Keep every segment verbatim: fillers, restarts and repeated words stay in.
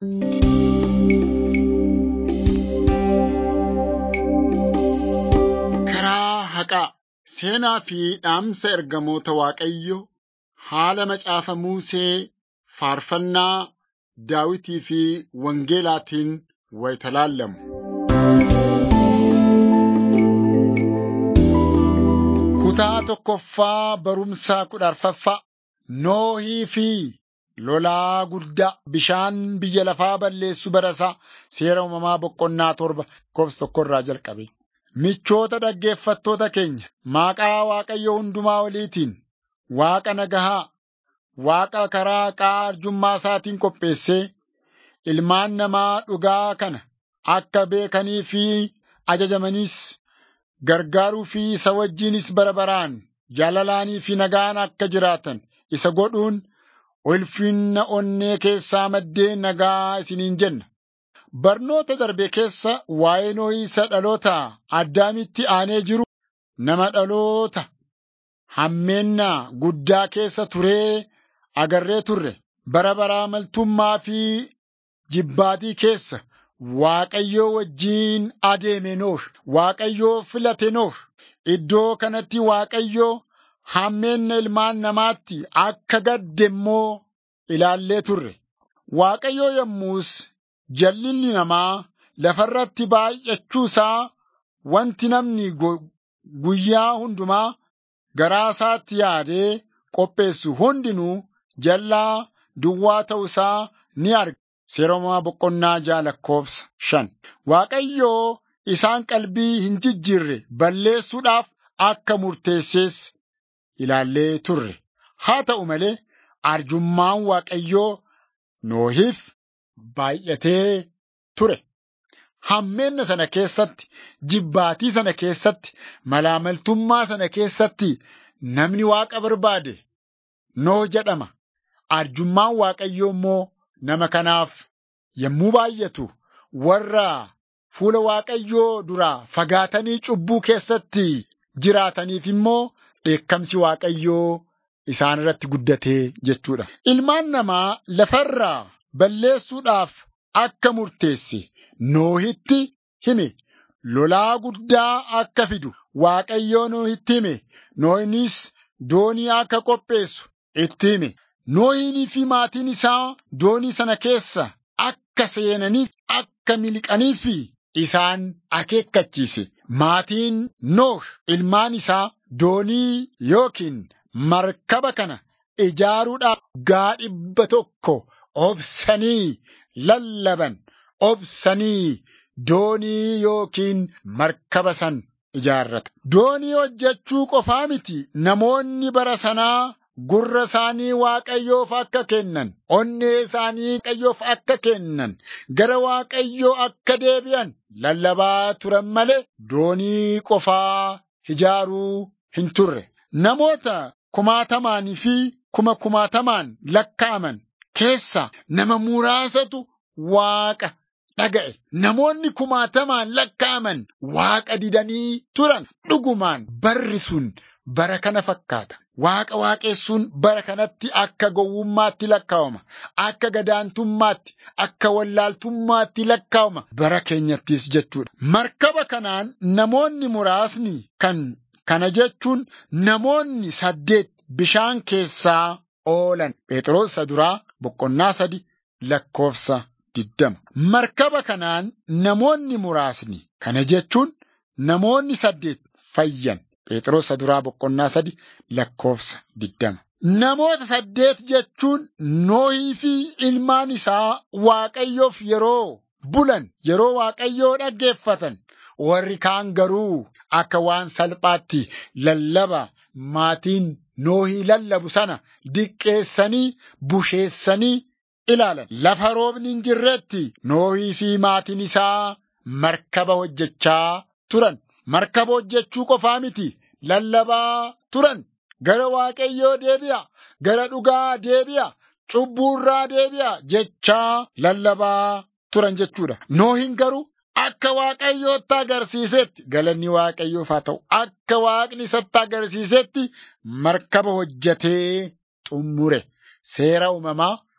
Karaa haqaa seenaa fi dhaamsa ergamoota Waaqayyoo haala macaafa Musee, faarfannaa Daawitii fi Wangeelaatiin wayita laallamu. Kutaa tokkoffaa barumsaa kudha arfaffaa Noohii fi lolaa guddaa bishaan biyya lafaa balleessu barasaa seera uumamaa boqonnaa torba lakkoofsa tokkorraa jalqabe. Michoota dhaggeeffattoota keenya maqaa Waaqayyo hundumaa oliitiin Waaqa nagahaa, Waaqa karaa haqaa arjummaa isaatiin qopheessee ilmaan namaa dhugaa kana akka beekanii fi ajajamaniis gargaaruu fi isa wajjinis bara baraan jaalalaanii fi nagaan akka jiraatan isa godhuun ulfinna onnee keessaa maddee nagaa isiniin jenna. Barnoota darbe keessa waa'ee Nohii isa dhaloota Addaamitti aanee jiru nama dhaloota hammeennaa guddaa keessa turee agarree turre. Bara baraa maltummaa fi jibbaatii keessa Waaqayyoo wajjiin adeeme Nooh. Waaqayyoo filate Nooh. Iddoo kanatti Waaqayyoo hammeenna ilmaan namaatti akka gadde immoo ilaallee turre. Waaqayyoo yommus jal'inni namaa lafarratti baay'achuu isaa wanti namni guyyaa hundumaa garaa isaatti yaadee qopheessu hundinuu jal'aa duwwaa ta'uu isaa ni arga. Seera uumamaa boqonnaa ja'a lakkoofsa shan. Waaqayyoo isaan qalbii hin jijjiirre balleessuudhaaf akka murteessees ilaallee turre. Haa ta'u malee arjummaan Waaqayyoo Noohiif baay'atee ture. Hammeenna sana keessatti, jibbaatii sana keessatti, malaamaltummaa sana keessatti namni Waaqa barbaade Nooh jedhama. Arjummaan Waaqayyoo immoo nama kanaaf yommuu baay'atu warra fuula Waaqayyoo duraa fagaatanii cubbuu keessatti jiraataniif immoo dheekkamsi Waaqayyoo isaan irratti guddatee jechuudha. Ilmaan namaa lafarraa balleessuudhaaf akka murteesse Noohitti hime. Lolaa guddaa akka fidu Waaqayyoo Noohitti hime. Noohinis doonii akka qopheessu itti hime. Noohinii fi maatiin isaa doonii sana keessa akka seenaniif akka miliqaniif isaan akeekkachiise. Maatiin Nooh ilmaan isaa doonii yookiin markaba kana ijaaruudhaaf waggaa dhibba tokko obsanii lallaban. Obsanii doonii yookiin markaba san ijaarrata. Doonii hojjechuu qofaa miti namoonni bara sanaa gurra isaanii Waaqayyoof akka kennan, onnee isaanii Waaqayyoof akka kennan, gara Waaqayyoo akka deebi'an lallabaa turan malee doonii qofaa ijaaruu hin turre. Namoota kumaatamaanii fi kuma kumaatamaan lakkaa'aman keessa nama muraasatu Waaqa dhaga'e. Namoonni kumaatamaan lakkaa'aman Waaqa didanii turan. Dhugumaan barri sun bara kana fakkaata. Waaqa waaqessuun bara kanatti akka gowwummaatti lakkaa'ama. Akka gadaantummaatti, akka wallaaltummaatti lakkaa'ama. Bara keenyattis jechuudha. Markaba kanaan namoonni muraasni kan kana jechuun namoonni saddeet bishaan keessaa oolan. Phexros isa duraa boqonnaa sadi lakkoofsa diddama. Markaba kanaan namoonni muraasni kana jechuun namoonni saddeet fayyan. Phexros isa duraa boqonnaa sadi lakkoofsa diddama. Namoota saddeet jechuun Noohii fi ilmaan isaa Waaqayyoof yeroo bulan, yeroo Waaqayyoo dhaggeeffatan, warri kaan garuu akka waan salphaatti lallaba maatiin Noohii lallabu sana diqqeessanii busheessanii ilaalan. Lafa roobni hin jirretti Noohii fi maatiin isaa markaba hojjechaa turan. Markaba hojjechuu qofaa miti lallabaa turan. Gara Waaqayyoo deebi'a, gara dhugaa deebi'a, cubbuurraa deebi'a jechaa lallabaa turan jechuudha. Noohin garuu akka Waaqayyootti agarsiisetti, galanni Waaqayyoof haa ta'u, akka Waaqni isatti agarsiisetti markaba hojjetee xummure. Seera uumamaa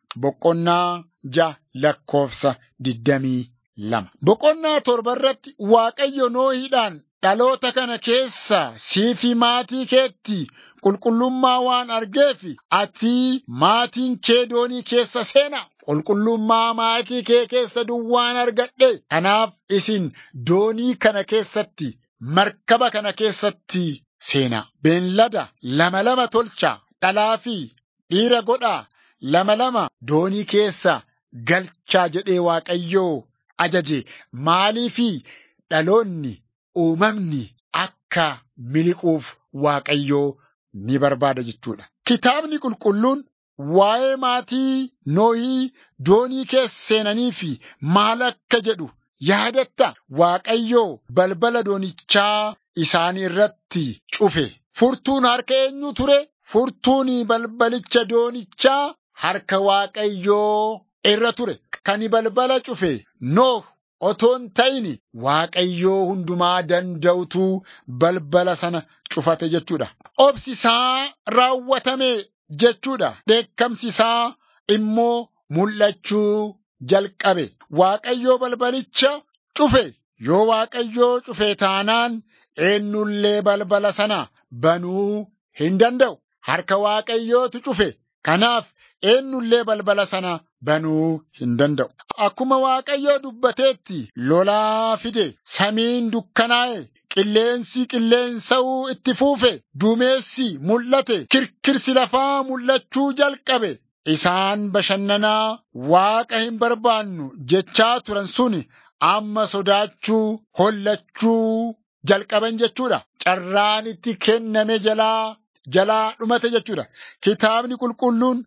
boqonnaa ja'a lakkoofsa digdamii lama. Boqonnaa torba irratti Waaqayyo Nohiidhaan dhaloota kana keessa sii fi maatii keetti qulqullummaa waan argeef ati maatiin kee doonii keessa seenaa. Qulqullummaa maatii kee keessa duwwaan argadhe. Kanaaf isin doonii kana keessatti markaba kana keessatti seenaa. Beellada lama lama tolchaa, dhalaa fi dhiira godhaa, lama lama doonii keessa galchaa jedhee Waaqayyoo ajaje. Maaliifi dhaloonni uumamni akka miliquuf Waaqayyoo ni barbaada jechuudha. Kitaabni qulqulluun waa'ee maatii Nohii doonii keessa seenanii fi maal akka jedhu yaadatta. Waaqayyoo balbala doonichaa isaanii irratti cufe. Furtuun harka eenyu ture? Furtuun balbalicha doonichaa harka Waaqayyoo irra ture. Kan balbala cufe Noh otoon ta'in Waaqayyoo hundumaa danda'utu balbala sana cufate jechuudha. Obsi isaa raawwatame jechuudha. Dheekkamsi isaa immoo mul'achuu jalqabe. Waaqayyoo balbalicha cufe. Yoo Waaqayyoo cufe taanaan eenyullee balbala sana banuu hin danda'u. Harka Waaqayyootu cufe. Kanaaf eenyullee balbala sana banuu hin danda'u. Akkuma Waaqayyoo dubbateetti lolaa fide, samiin dukkanaa'e, qilleensi qilleensa'uu itti fuufe, duumessi mul'ate, kirkirsi lafaa mul'achuu jalqabe. Isaan bashannanaa Waaqa hin barbaannu jechaa turan sun amma sodaachuu, hollachuu jalqaban jechuudha. Carraan itti kenname jalaa jalaa dhumate jechuudha. Kitaabni qulqulluun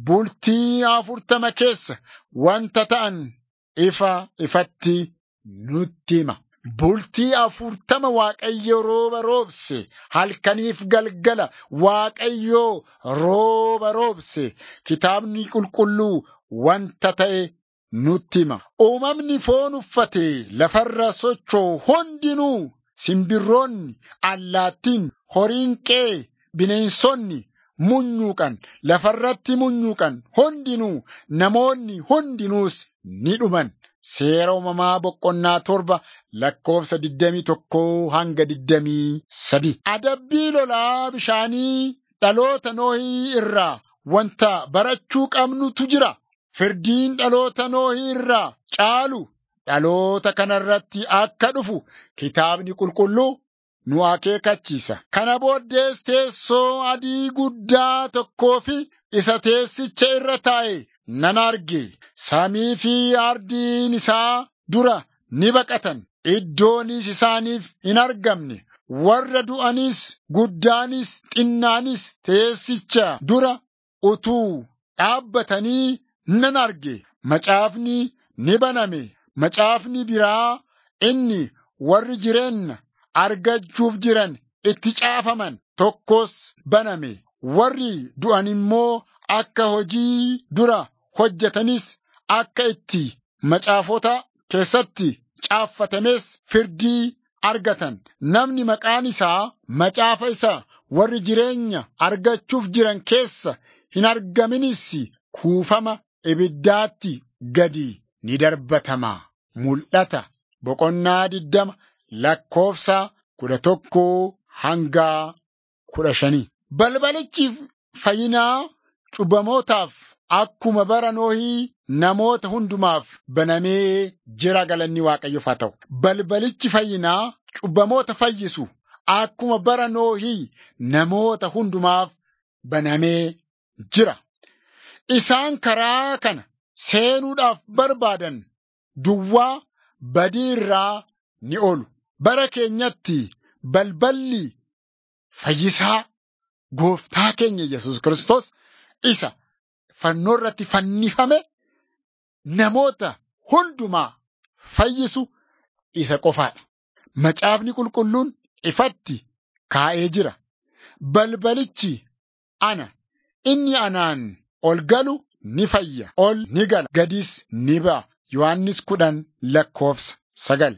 bultii afurtama keessa wanta ta'an ifa ifatti nutti hima. Bultii afurtama Waaqayyo rooba roobse, halkaniif galgala Waaqayyo rooba roobse. Kitaabni qulqulluu wanta ta'e nutti hima. Uumamni foon uffate lafarra socho'u hundinuu, simbirroonni, allaattiin, horiin qe'ee, bineensonni munyuuqan, lafarratti munyuuqan hundinuu, namoonni hundinuus ni dhuman. Seera uumamaa boqonnaa torba lakkoofsa digdamii tokkoo hanga digdamii sadi. Adabbii lolaa bishaanii dhaloota Nohii irraa wanta barachuu qabnutu jira. Firdiin dhaloota Nohii irraa caalu dhaloota kanarratti akka dhufu kitaabni qulqulluu nu akeekachiisa. Kana booddees teessoo adii guddaa tokkoo fi isa teessicha irra taa'e nan arge. Samii fi ardiin isaa dura ni baqatan. Iddoonis isaaniif hin argamne. Warra du'anis guddaanis xinnaanis teessicha dura utuu dhaabbatanii nan arge. Macaafni ni baname. Macaafni biraa inni warri jireenya argachuuf jiran itti caafaman tokkos baname. Warri du'an immoo akka hojii dura hojjetanis akka itti macaafota keessatti caaffatames firdii argatan. Namni maqaan isaa macaafa isaa warri jireenya argachuuf jiran keessa hin argaminis kuufama ibiddaatti gadi ni darbatama. Mul'ata boqonnaa digdama lakkoofsa kudha tokkoo hanga kudha shanii. Balbalichi fayyinaa cubbamootaaf akkuma bara Nohii namoota hundumaaf banamee jira. Galanni Waaqayyoof haa ta'u. Balbalichi fayyinaa cubbamoota fayyisu akkuma bara Nohii namoota hundumaaf banamee jira. Isaan karaa kana seenuudhaaf barbaadan duwwaa badii irraa ni oolu. Bara keenyatti balballi fayyisaa Gooftaa keenya Yesuus Kiristoos isa fannoo irratti fannifame namoota hundumaa fayyisu isa qofaadha. Macaafni qulqulluun ifatti kaa'ee jira. Balbalichi ana, inni anaan ol galu ni fayya, ol ni gala, gadis ni ba'a. Yohannis kudhan lakkoofsa sagal.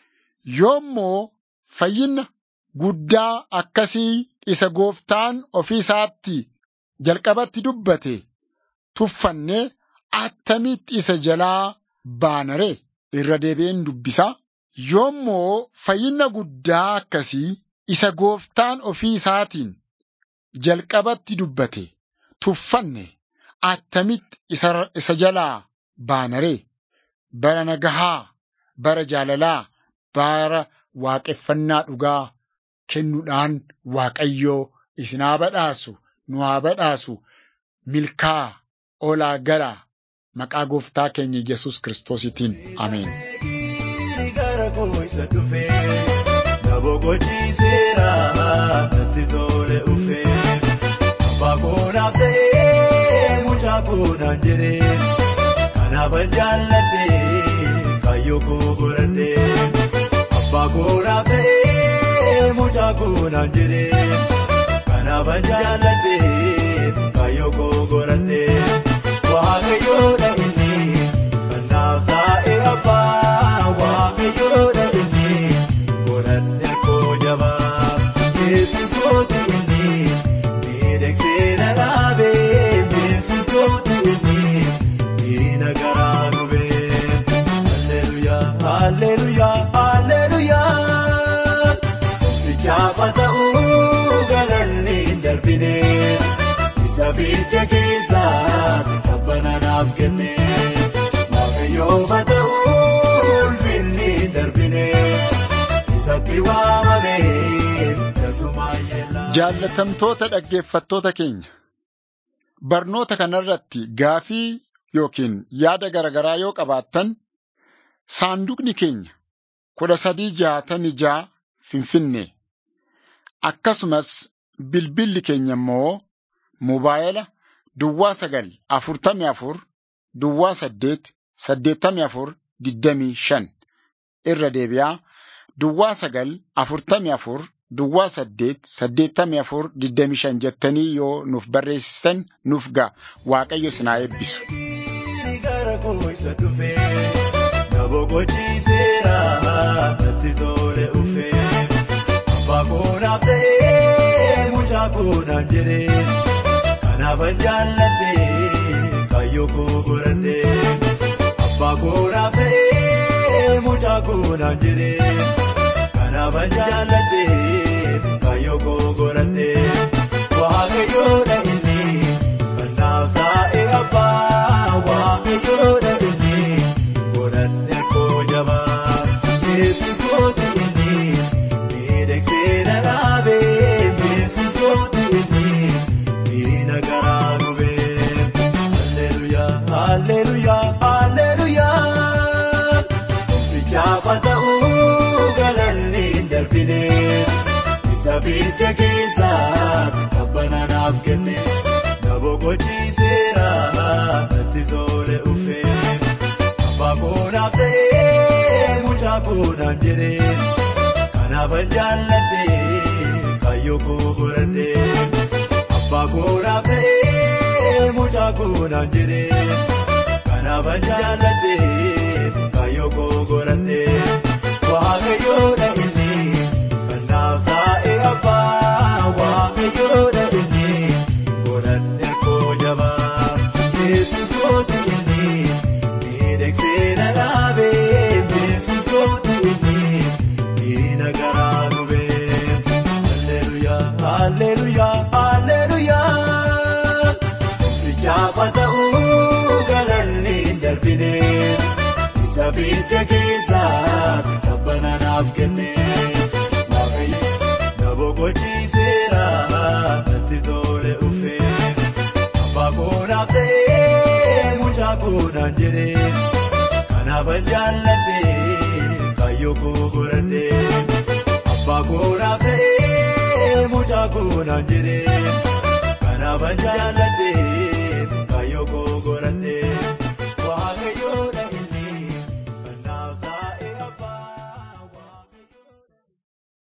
Yoommoo fayyina guddaa akkasii isa Gooftaan ofii isaatti jalqabatti dubbate tuffannee attamitti isa jalaa baana ree? Irra deebi'een dubbisaa. Yoommoo fayyina guddaa akkasii isa gooftaan ofii isaatiin jalqabatti dubbate tuffanne attamitti isa, isa jalaa baana ree? Bara nagahaa, bara jaalalaa, bara waaqeffannaa dhugaa kennuudhaan Waaqayyoo isin haa badhaasu, nu haa badhaasu, milkaa olaa galaa maqaa gooftaa keenya Yesuus Kiristoositiin. Ameen. Kanaafan jaalladhee kaayyoo koo godhadhee abbaa koonaaf ta'ee mucaa koonaan jedhee kanaafan jaalladhee kaayyoo koo godhadhee Waaqayyoodha inni kan naaf taa'e abbaa Waaqayyoodha inni godhadhee koo jabaa Yesuus kooti inni miidhagsee na dhaabee Yesuus kooti inni. Nagaraa gubee, Alleluyaa, Alleluyaa, Alleluyaa. Bichaafa ta'uu galanni hin darbinee, isa bilcha keessatti tabbana naaf kennee. Waaqayyoofa ta'uu ulfinni hin darbinee, isatti waamamee tasuma yeellaa. Jaallatamtoota dhaggeeffattoota keenya, barnoota kanarratti gaafii yookiin yaada garagaraa yoo qabaattan saanduqni keenya kudha sadii jaatamii ja'a Finfinnee akkasumas bilbilli keenya immoo moobaayila duwwaa sagal afurtamii afur duwwaa saddeet saddeettamii afur digdamii shan irra deebi'aa duwwaa sagal afurtamii afur duwwaa saddeet saddeettamii afur digdamii shan jettanii yoo nuuf barreessitan nuuf ga'a. Waaqayyo isin haa eebbisu. Isa dhufee na boqochiiseera natti tole ufee abbaa koonaaf ta'ee mucaa koonaan jedhee kanaafan jaalladhee kaayyoo koo godhadhee abbaa koonaaf ta'ee mucaa koonaan jedhee kanaafan jaalladhee kaayyoo koo godhadhee Waaqayyoodha inni kan naaf taa'e abbaa Waaqayyoodha inni godhadhee koo jabaa Yesuus kooti inni miidhagsee na dhaabee Yesuus kooti inni diina garaa gubee Alleluyaa, Alleluyaa, Alleluyaa. Bichaafa ta'uu galanni hin darbinee, isa bilcha keessatti tabbana naaf kennee. Na boqochiiseera natti tole ufee abbaa koonaaf ta'ee mucaa koonaan jedhee kanaafan jaalladhee kaayyoo koo godhadhee abbaa koonaaf ta'ee mucaa koonaan jedhee kanaafan jaalladhee kaayyoo koo godhadhee Waaqayyoodha inni kan naaf taa'e abbaa Waaqayyoodha inni. Yesuus kooti inni miidhagsee na dhaabee Yesuus kooti inni diina garaa gubee Alleluyaa, Alleluyaa, Alleluyaa. Bichaafa ta'uu galanni hin darbinee, isa bilcha keessatti tabbana naaf kennee. Waaqayyo na boqochiiseera natti tole ufee abbaa koonaaf ta'ee mucaa koonaan jedhee kanaafan jaalladhee kaayyoo koo godhadhee abbaa koonaaf ta'ee mucaa koonaan jedhee